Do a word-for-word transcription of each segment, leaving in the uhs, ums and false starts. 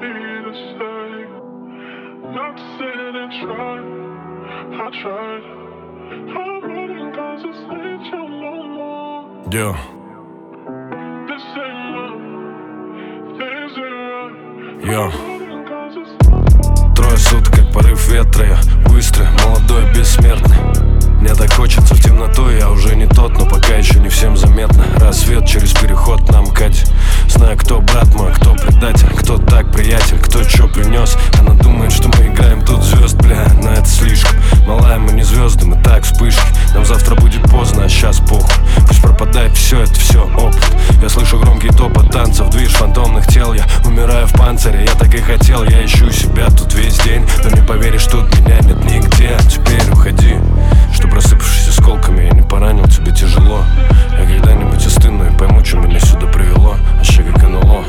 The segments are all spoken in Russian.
be the same. Not to say I didn't try, I tried. I'm running cause it's ain't you no more. Yeah. This ain't love, things ain't right. Yeah. I'm running cause it's not for. Трое суток, как порыв ветра, я быстрый, молодой, бессмертный. Мне так хочется в темноту, я уже не тот, но пока еще не всем заметно. Рассвет через переход на МКАДе. Знаю, кто брат мой, кто предатель, кто так приятель, кто чё принес. Она думает, что мы играем тут звезд, бля, но это слишком. Малая, мы не звезды, мы так вспышки. Нам завтра будет поздно, а сейчас похуй. Пусть пропадает все, это все опыт. Я слышу громкий топот танцев, движ фантомных тел. Я умираю в панцире, я так и хотел. Я ищу себя тут весь день, но не поверишь, тут меня нет нигде. Теперь уходи, чтоб рассыпавшись осколками я не поранил тебе тяжело. Я когда-нибудь остыну и пойму, что меня сюда привело. А ща как НЛО.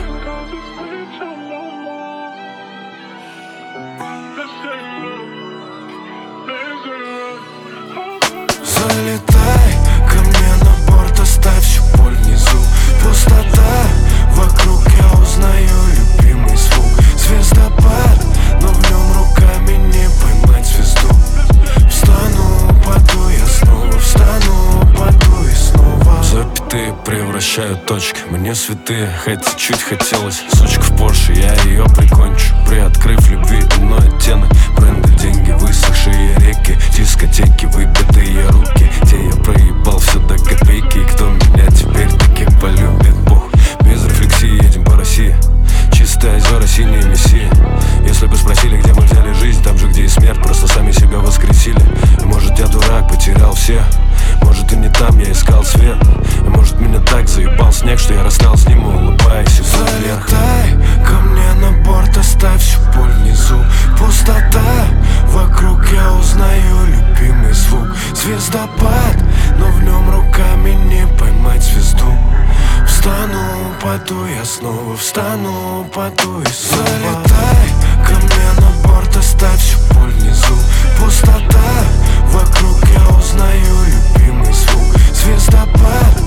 Залетай ко мне на борт, оставь всю боль внизу. Пустота вокруг, я узнаю любимый звук. Звездопад, но в нем руками не поймать звезду. Встану, упаду, я снова встану, упаду и снова. Запятые превращают точки, мне святые, хоть чуть хотелось. Сучка в Порше, я ее прикончу, приоткрыв любви иной оттенок. Бренды, деньги, высохшие реки, дискотеки, выбитые руки. Те я проебал все до копейки, и кто меня теперь таки полюбит? Бог, без рефлексии едем по России. Чистые озера, синие мессии. Если бы спросили, где мы взяли жизнь, там же, где и смерть, просто сами себя воскресили. И может я дурак, потерял все. Может и не там я искал свет. И может меня так заебал снег, что я расстал с ним, улыбаясь и вверх. Залетай ко мне на борт, оставь всю боль внизу. Пустота вокруг, я узнаю любимый звук. Звездопад, но в нем руками не поймать звезду. Встану, упаду, я снова встану, упаду и снова. Залетай ко мне на борт, оставь всю боль внизу. Пустота вокруг, я узнаю любимый звук. Звездопад,